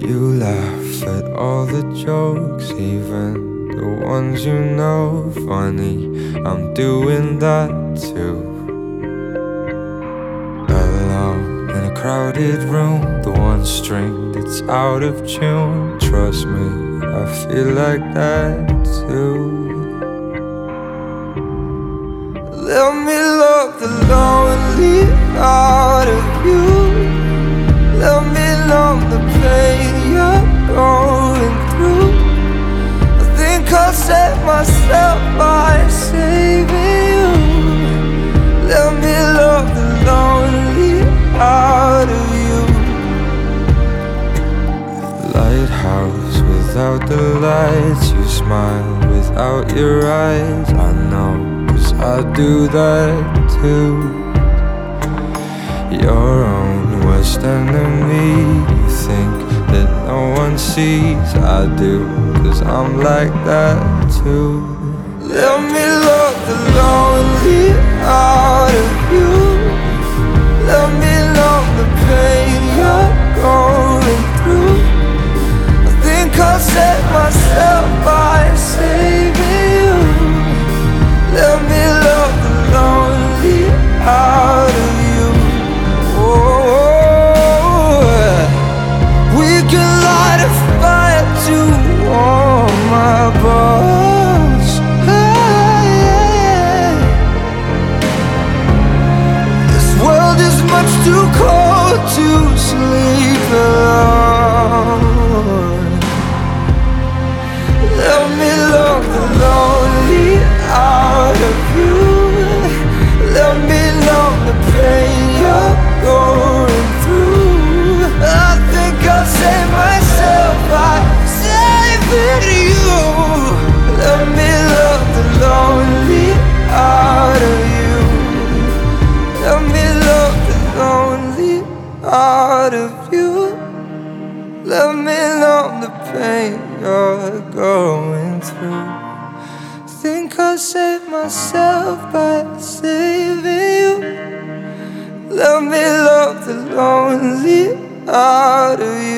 You laugh at all the jokes, even the ones you know funny. I'm doing that too. Alone in a crowded room, the one string that's out of tune. Trust me, I feel like that too. Let me love the lonely out of you. Let me numb the pain you're going through. I think I'll save myself by saving you. Let me love the lonely out of you. Lighthouse without the lights, you smile without your eyes. I know, 'cause I do that too. Your own worst enemy, you think that no one sees. I do, 'cause I'm like that too. Let me love the lonely out of you. Let me numb the pain you're going through. I think I'll save myself by saving you. Let me love the lonely out of you. We can light a fire to warm my bones. This world is much too cold to sleep alone. Let me love the lonely out of you. Let me numb the pain you're going through. I think I'll save myself by saving you. Let me love the lonely out of you. Let me love the lonely out of you. Let me numb the pain you're going through. Think I'll save myself by saving you. Let me love the lonely out of you.